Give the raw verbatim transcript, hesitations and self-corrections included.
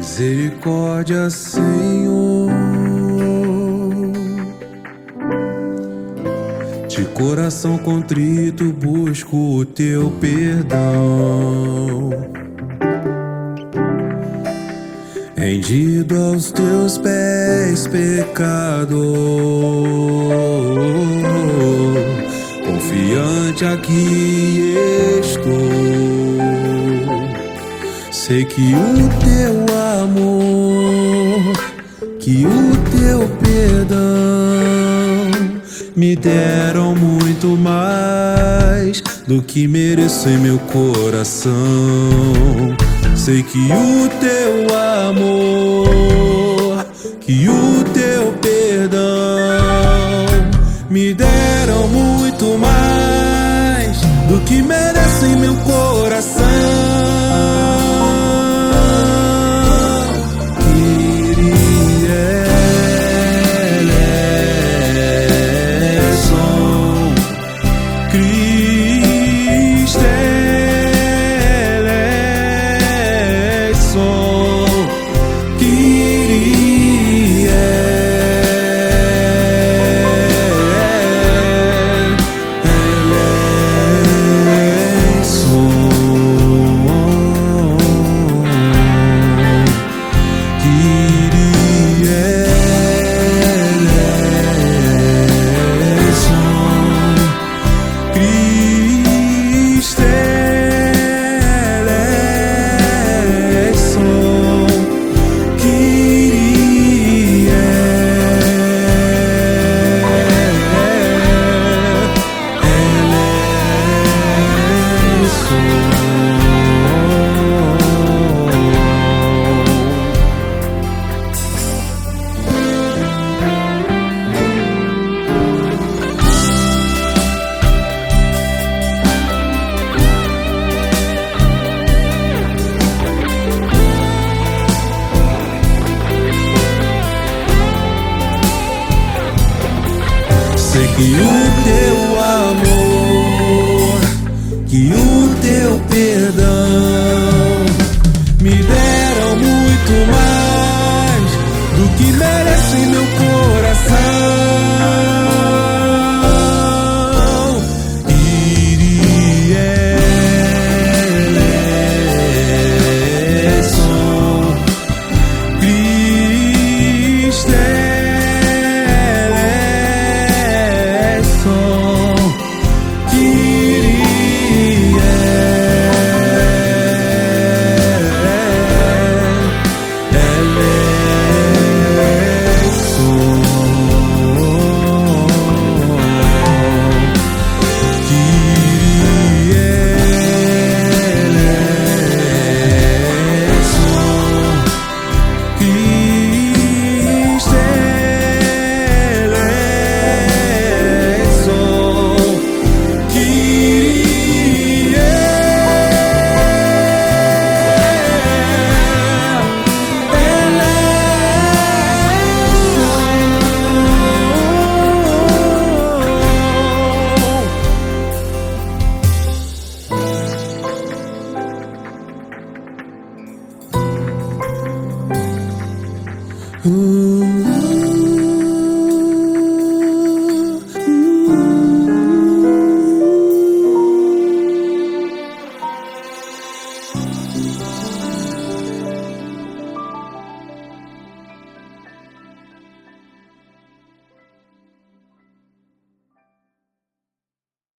Misericórdia, Senhor, de coração contrito busco o teu perdão. Rendido aos teus pés, pecador, confiante aqui estou. Sei que o teu amor, que o teu perdão me deram muito mais do que mereço em meu coração. Sei que o teu amor, que o teu perdão me deram muito mais do que mereço em meu coração. Sei que o teu amor, que o teu perdão me deram muito mais do que mereço em meu coração. Ooh.